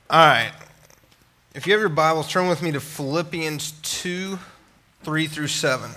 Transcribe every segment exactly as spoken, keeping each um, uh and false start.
All right. If you have your Bibles, turn with me to Philippians two, three through seven.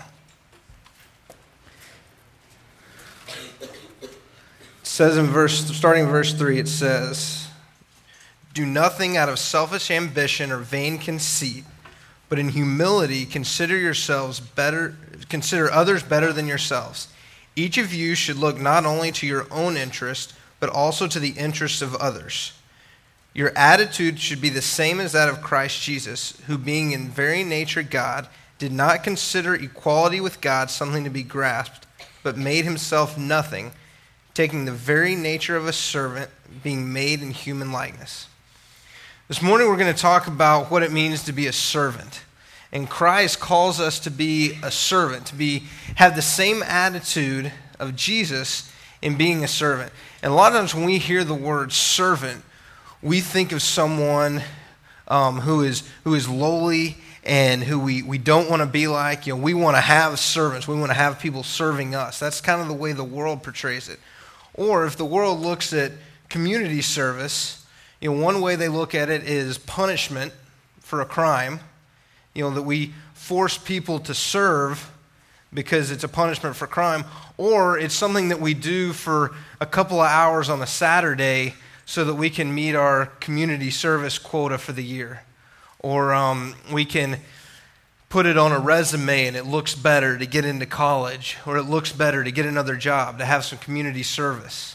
It says in verse, starting in verse three, it says, "Do nothing out of selfish ambition or vain conceit, but in humility consider yourselves better, consider others better than yourselves. Each of you should look not only to your own interest, but also to the interest of others. Your attitude should be the same as that of Christ Jesus, who being in very nature God, did not consider equality with God something to be grasped, but made himself nothing, taking the very nature of a servant, being made in human likeness." This morning we're going to talk about what it means to be a servant. And Christ calls us to be a servant, to be have the same attitude of Jesus in being a servant. And a lot of times when we hear the word servant, we think of someone um, who is who is lowly and who we, we don't want to be like. You know, we want to have servants. We want to have people serving us. That's kind of the way the world portrays it. Or if the world looks at community service, you know, one way they look at it is punishment for a crime. You know, that we force people to serve because it's a punishment for crime. Or it's something that we do for a couple of hours on a Saturday so that we can meet our community service quota for the year. Or um, we can put it on a resume and it looks better to get into college. Or it looks better to get another job, to have some community service.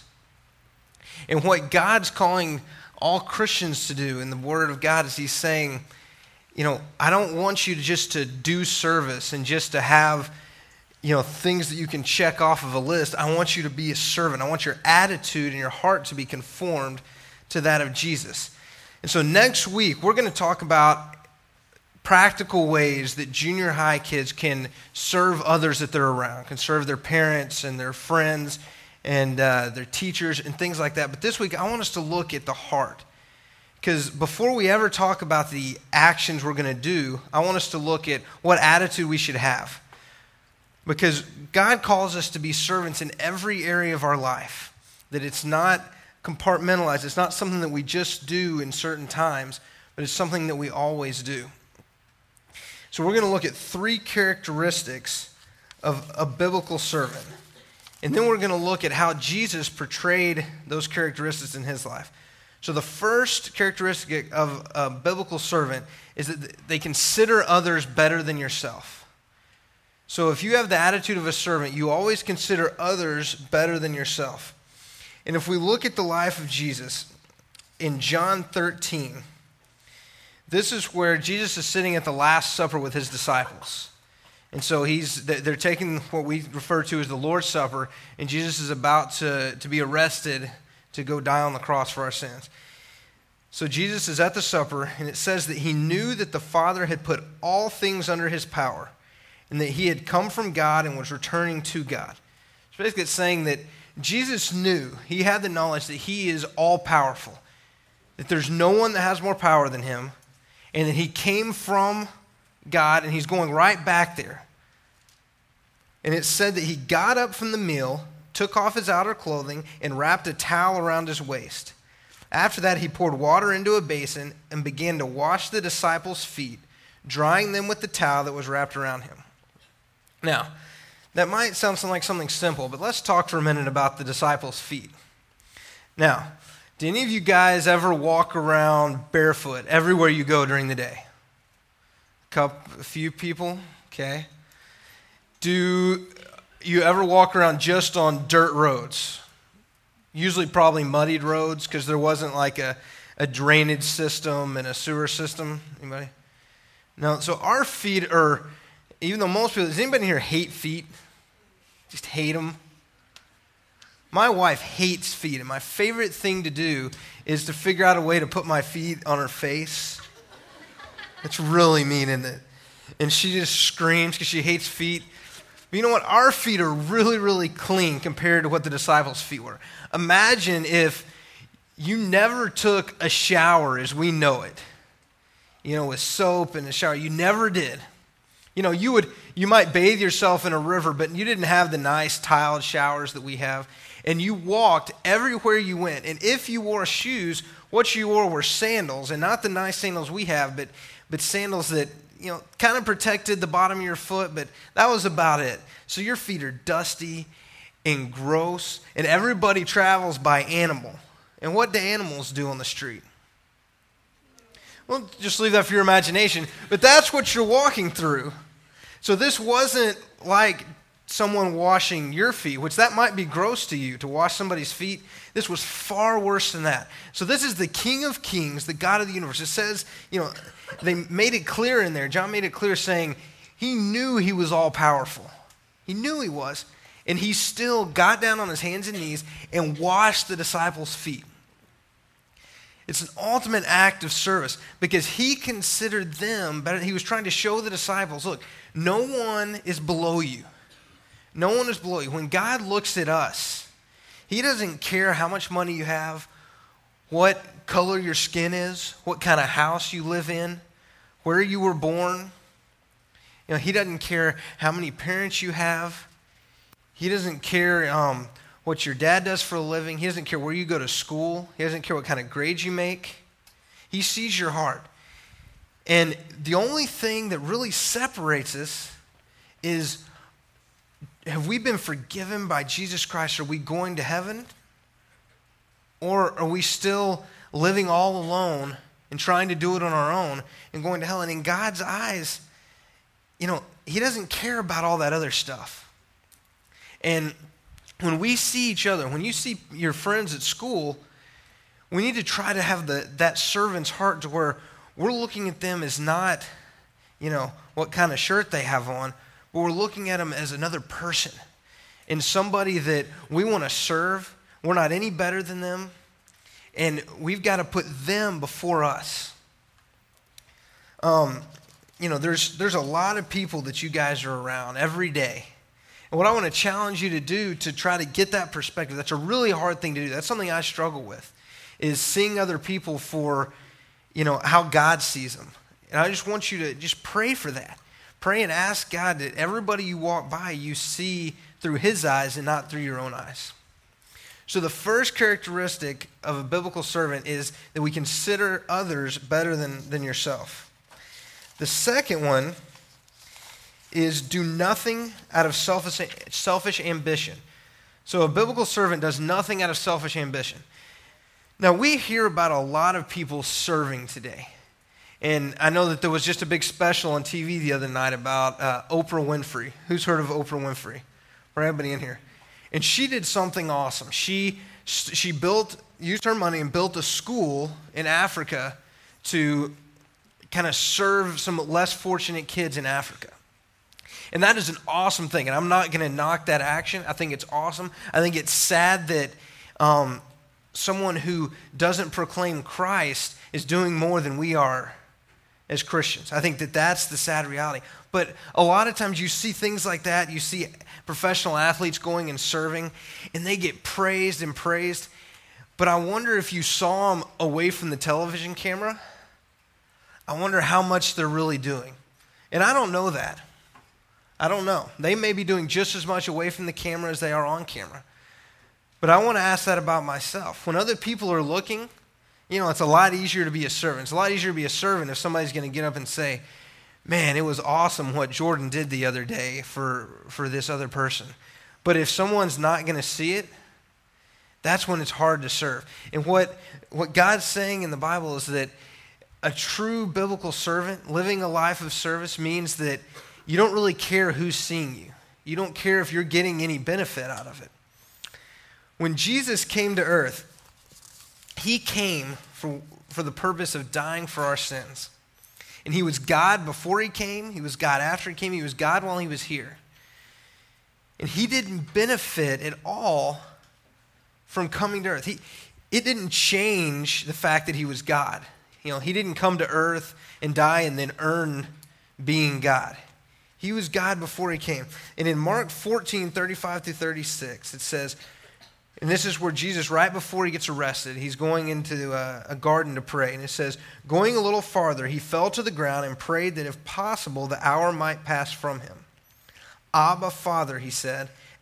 And what God's calling all Christians to do in the Word of God is he's saying, you know, I don't want you to just to do service and just to have, you know, things that you can check off of a list. I want you to be a servant. I want your attitude and your heart to be conformed to that of Jesus. And so next week, we're going to talk about practical ways that junior high kids can serve others that they're around, can serve their parents and their friends and uh, their teachers and things like that. But this week, I want us to look at the heart. Because before we ever talk about the actions we're going to do, I want us to look at what attitude we should have. Because God calls us to be servants in every area of our life. That it's not compartmentalized. It's not something that we just do in certain times, but it's something that we always do. So we're going to look at three characteristics of a biblical servant. And then we're going to look at how Jesus portrayed those characteristics in his life. So the first characteristic of a biblical servant is that they consider others better than yourself. So if you have the attitude of a servant, you always consider others better than yourself. And if we look at the life of Jesus in John thirteen, this is where Jesus is sitting at the Last Supper with his disciples. And so he's they're taking what we refer to as the Lord's Supper, and Jesus is about to, to be arrested to go die on the cross for our sins. So Jesus is at the supper, and it says that he knew that the Father had put all things under his power, and that he had come from God and was returning to God. So basically it's saying that Jesus knew, he had the knowledge that he is all-powerful, that there's no one that has more power than him, and that he came from God, and he's going right back there. And it said that he got up from the meal, took off his outer clothing, and wrapped a towel around his waist. After that, he poured water into a basin and began to wash the disciples' feet, drying them with the towel that was wrapped around him. Now, that might sound like something simple, but let's talk for a minute about the disciples' feet. Now, do any of you guys ever walk around barefoot everywhere you go during the day? A couple, a few people, okay. Do you ever walk around just on dirt roads? Usually probably muddied roads because there wasn't like a, a drainage system and a sewer system. Anybody? No, so our feet are, even though most people, does anybody here hate feet? Just hate them? My wife hates feet, and my favorite thing to do is to figure out a way to put my feet on her face. It's really mean, isn't it? And she just screams because she hates feet. But you know what? Our feet are really, really clean compared to what the disciples' feet were. Imagine if you never took a shower as we know it. You know, with soap and a shower. You never did. You know, you would you might bathe yourself in a river, but you didn't have the nice tiled showers that we have. and you walked everywhere you went. And if you wore shoes, what you wore were sandals, and not the nice sandals we have, but, but sandals that, you know, kind of protected the bottom of your foot, but that was about it. So your feet are dusty and gross, and everybody travels by animal. And what do animals do on the street? Well, just leave that for your imagination, but that's what you're walking through. So this wasn't like someone washing your feet, which that might be gross to you, to wash somebody's feet. This was far worse than that. So this is the King of Kings, the God of the universe. It says, you know, they made it clear in there. John made it clear saying he knew he was all powerful. He knew he was. And he still got down on his hands and knees and washed the disciples' feet. It's an ultimate act of service because he considered them better. He was trying to show the disciples, look, no one is below you. No one is below you. When God looks at us, he doesn't care how much money you have, what color your skin is, what kind of house you live in, where you were born. You know, he doesn't care how many parents you have. He doesn't care um, what your dad does for a living. He doesn't care where you go to school. He doesn't care what kind of grades you make. He sees your heart. And the only thing that really separates us is, have we been forgiven by Jesus Christ? Are we going to heaven? Or are we still living all alone and trying to do it on our own and going to hell? And in God's eyes, you know, he doesn't care about all that other stuff. And when we see each other, when you see your friends at school, we need to try to have the that servant's heart to where we're looking at them as not, you know, what kind of shirt they have on, but we're looking at them as another person and somebody that we want to serve. We're not any better than them, and we've got to put them before us. Um, you know, there's there's a lot of people that you guys are around every day. And what I want to challenge you to do to try to get that perspective, that's a really hard thing to do. That's something I struggle with, is seeing other people for, you know, how God sees them. And I just want you to just pray for that. Pray and ask God that everybody you walk by, you see through his eyes and not through your own eyes. So the first characteristic of a biblical servant is that we consider others better than, than yourself. The second one is do nothing out of selfish, selfish ambition. So a biblical servant does nothing out of selfish ambition. Now, we hear about a lot of people serving today. And I know that there was just a big special on T V the other night about uh, Oprah Winfrey. Who's heard of Oprah Winfrey? For everybody in here. And she did something awesome. She, she built, used her money and built a school in Africa to kind of serve some less fortunate kids in Africa. And that is an awesome thing. And I'm not going to knock that action. I think it's awesome. I think it's sad that um, someone who doesn't proclaim Christ is doing more than we are as Christians. I think that that's the sad reality. But a lot of times you see things like that. You see professional athletes going and serving, and they get praised and praised. But I wonder if you saw them away from the television camera, I wonder how much they're really doing. And I don't know that. I don't know. They may be doing just as much away from the camera as they are on camera. But I want to ask that about myself. When other people are looking, you know, it's a lot easier to be a servant. It's a lot easier to be a servant if somebody's going to get up and say, man, it was awesome what Jordan did the other day for, for this other person. But if someone's not going to see it, that's when it's hard to serve. And what, what God's saying in the Bible is that a true biblical servant living a life of service means that you don't really care who's seeing you. You don't care if you're getting any benefit out of it. When Jesus came to earth, he came for, for the purpose of dying for our sins. And he was God before he came. He was God after he came. He was God while he was here. And he didn't benefit at all from coming to earth. He, it didn't change the fact that he was God. You know, he didn't come to earth and die and then earn being God. He was God before he came. And in Mark fourteen, thirty-five through thirty-six, it says, and this is where Jesus, right before he gets arrested, he's going into a, a garden to pray. And it says, going a little farther, he fell to the ground and prayed that if possible, the hour might pass from him. Abba, Father, he said,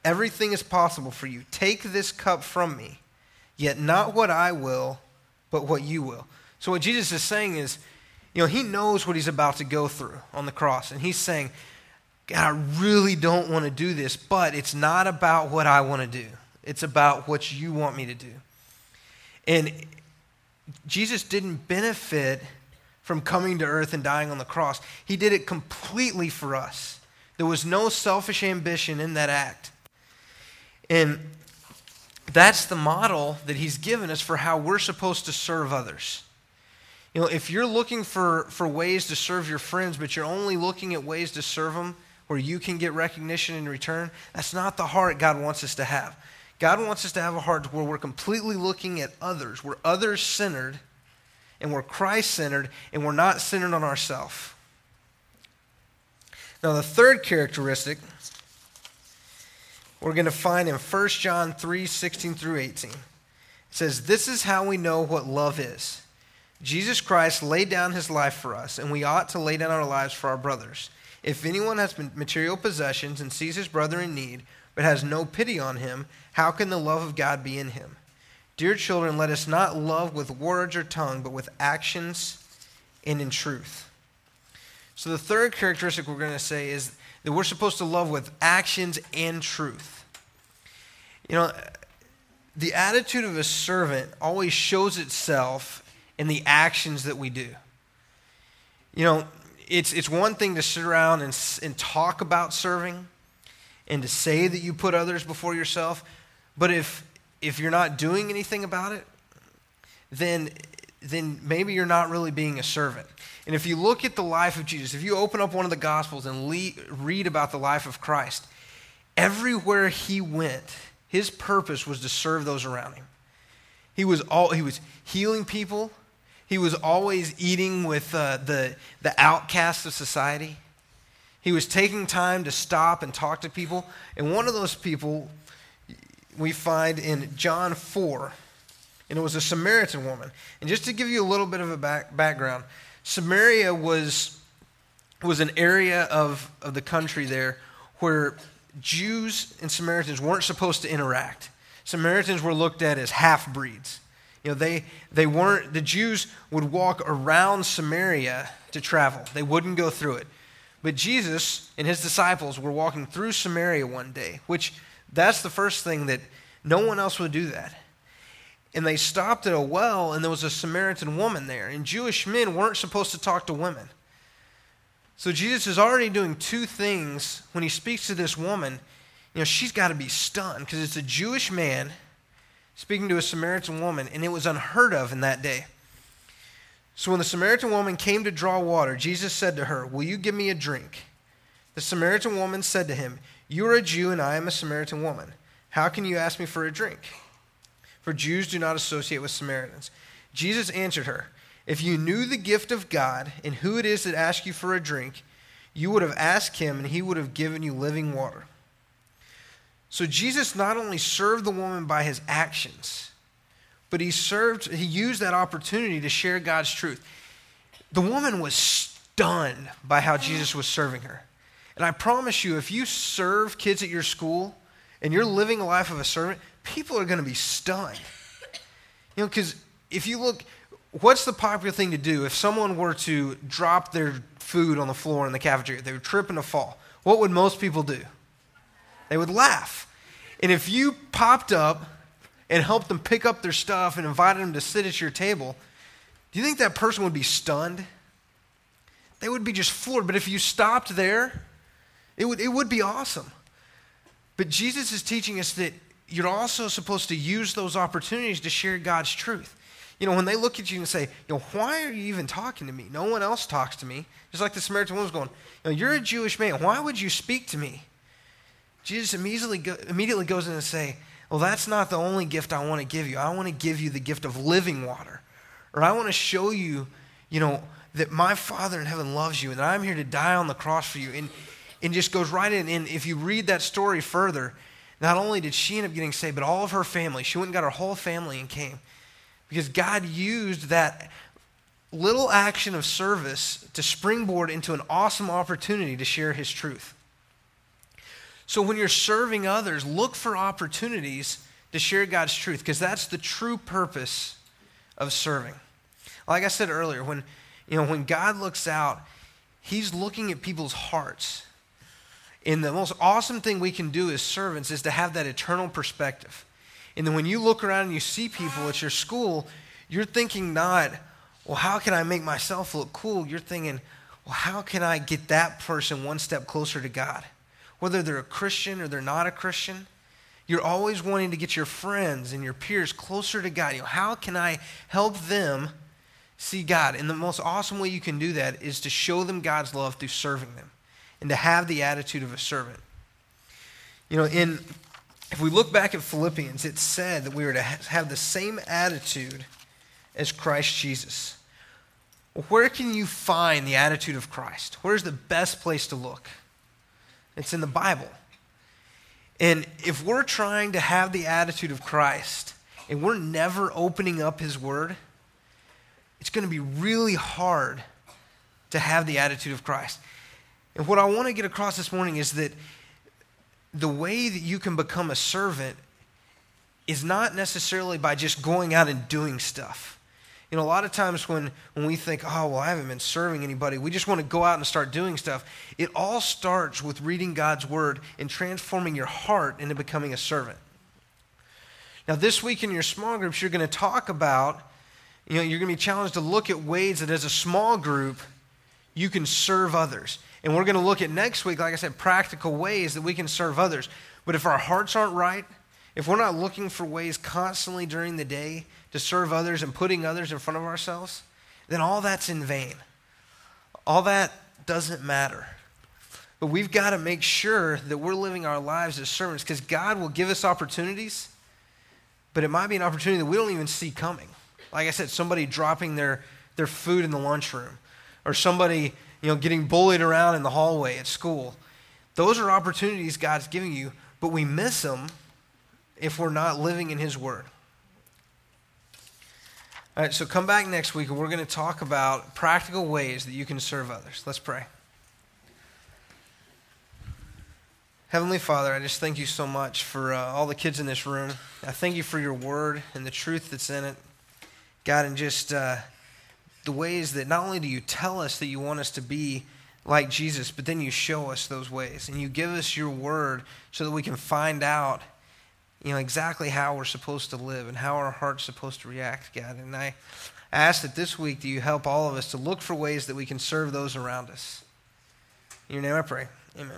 everything is possible for you. Take this cup from me, yet not what I will, but what you will. So what Jesus is saying is, you know, he knows what he's about to go through on the cross. And he's saying, God, I really don't want to do this, but it's not about what I want to do. It's about what you want me to do. And Jesus didn't benefit from coming to earth and dying on the cross. He did it completely for us. There was no selfish ambition in that act. And that's the model that he's given us for how we're supposed to serve others. You know, if you're looking for, for ways to serve your friends, but you're only looking at ways to serve them where you can get recognition in return, that's not the heart God wants us to have. God wants us to have a heart where we're completely looking at others. We're others-centered, and we're Christ-centered, and we're not centered on ourselves. Now, the third characteristic we're going to find in First John three, sixteen through eighteen. It says, "This is how we know what love is. Jesus Christ laid down his life for us, and we ought to lay down our lives for our brothers. If anyone has material possessions and sees his brother in need, but has no pity on him, how can the love of God be in him? Dear children, let us not love with words or tongue, but with actions and in truth." So the third characteristic we're going to say is that we're supposed to love with actions and truth. You know, the attitude of a servant always shows itself in the actions that we do. You know, it's it's one thing to sit around and, and talk about serving and to say that you put others before yourself, but if if you're not doing anything about it, then then maybe you're not really being a servant. And if you look at the life of Jesus, if you open up one of the Gospels and le- read about the life of Christ, everywhere he went, his purpose was to serve those around him. He was all he was healing people. He was always eating with uh, the the outcasts of society. He was taking time to stop and talk to people. And one of those people we find in John four, and it was a Samaritan woman. And just to give you a little bit of a back, background, Samaria was was an area of, of the country there where Jews and Samaritans weren't supposed to interact. Samaritans were looked at as half-breeds. You know, they they weren't, the Jews would walk around Samaria to travel. They wouldn't go through it. But Jesus and his disciples were walking through Samaria one day, which that's the first thing that no one else would do that. And they stopped at a well, and there was a Samaritan woman there. And Jewish men weren't supposed to talk to women. So Jesus is already doing two things when he speaks to this woman. You know, she's got to be stunned because it's a Jewish man speaking to a Samaritan woman, and it was unheard of in that day. So when the Samaritan woman came to draw water, Jesus said to her, "Will you give me a drink?" The Samaritan woman said to him, "You are a Jew, and I am a Samaritan woman. How can you ask me for a drink?" For Jews do not associate with Samaritans. Jesus answered her, "If you knew the gift of God and who it is that asks you for a drink, you would have asked him, and he would have given you living water." So Jesus not only served the woman by his actions, but he served, he used that opportunity to share God's truth. The woman was stunned by how Jesus was serving her. And I promise you, if you serve kids at your school and you're living a life of a servant, people are going to be stunned. You know, because if you look, what's the popular thing to do if someone were to drop their food on the floor in the cafeteria? They would trip and fall. What would most people do? They would laugh. And if you popped up and helped them pick up their stuff and invited them to sit at your table, do you think that person would be stunned? They would be just floored. But if you stopped there, it would, it would be awesome. But Jesus is teaching us that you're also supposed to use those opportunities to share God's truth. You know, when they look at you and say, you know, why are you even talking to me? No one else talks to me. Just like the Samaritan woman was going, you know, you're a Jewish man. Why would you speak to me? Jesus immediately go, immediately goes in and say, well, that's not the only gift I want to give you. I want to give you the gift of living water. Or I want to show you, you know, that my Father in heaven loves you and that I'm here to die on the cross for you. And, and just goes right in. And if you read that story further, not only did she end up getting saved, but all of her family. She went and got her whole family and came. Because God used that little action of service to springboard into an awesome opportunity to share his truth. So when you're serving others, look for opportunities to share God's truth, because that's the true purpose of serving. Like I said earlier, when you know when God looks out, he's looking at people's hearts. And the most awesome thing we can do as servants is to have that eternal perspective. And then when you look around and you see people at your school, you're thinking not, well, how can I make myself look cool? You're thinking, well, how can I get that person one step closer to God? Whether they're a Christian or they're not a Christian, you're always wanting to get your friends and your peers closer to God. You know, how can I help them see God? And the most awesome way you can do that is to show them God's love through serving them and to have the attitude of a servant. You know, in if we look back at Philippians, it said that we were to have the same attitude as Christ Jesus. Well, where can you find the attitude of Christ? Where's the best place to look? It's in the Bible. And if we're trying to have the attitude of Christ and we're never opening up his word, it's going to be really hard to have the attitude of Christ. And what I want to get across this morning is that the way that you can become a servant is not necessarily by just going out and doing stuff. You know, a lot of times when, when we think, oh, well, I haven't been serving anybody, we just want to go out and start doing stuff. It all starts with reading God's word and transforming your heart into becoming a servant. Now, this week in your small groups, you're going to talk about, you know, you're going to be challenged to look at ways that as a small group, you can serve others. And we're going to look at next week, like I said, practical ways that we can serve others. But if our hearts aren't right, if we're not looking for ways constantly during the day to serve others and putting others in front of ourselves, then all that's in vain. All that doesn't matter. But we've got to make sure that we're living our lives as servants, because God will give us opportunities, but it might be an opportunity that we don't even see coming. Like I said, somebody dropping their, their food in the lunchroom, or somebody, you know, getting bullied around in the hallway at school. Those are opportunities God's giving you, but we miss them if we're not living in his word. All right, so come back next week and we're going to talk about practical ways that you can serve others. Let's pray. Heavenly Father, I just thank you so much for uh, all the kids in this room. I thank you for your word and the truth that's in it. God, and just uh, the ways that not only do you tell us that you want us to be like Jesus, but then you show us those ways. And you give us your word so that we can find out, you know, exactly how we're supposed to live and how our heart's supposed to react, God. And I ask that this week that you help all of us to look for ways that we can serve those around us. In your name I pray. Amen.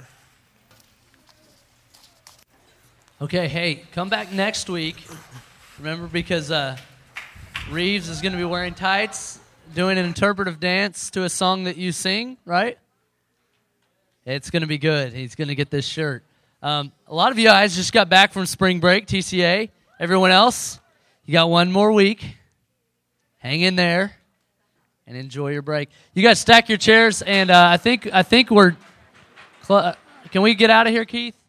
Okay, hey, come back next week. Remember, because uh, Reeves is going to be wearing tights, doing an interpretive dance to a song that you sing, right? It's going to be good. He's going to get this shirt. Um, a lot of you guys just got back from spring break, T C A. Everyone else, you got one more week. Hang in there and enjoy your break. You guys stack your chairs, and uh, I think I think we're. Cl- can we get out of here, Keith?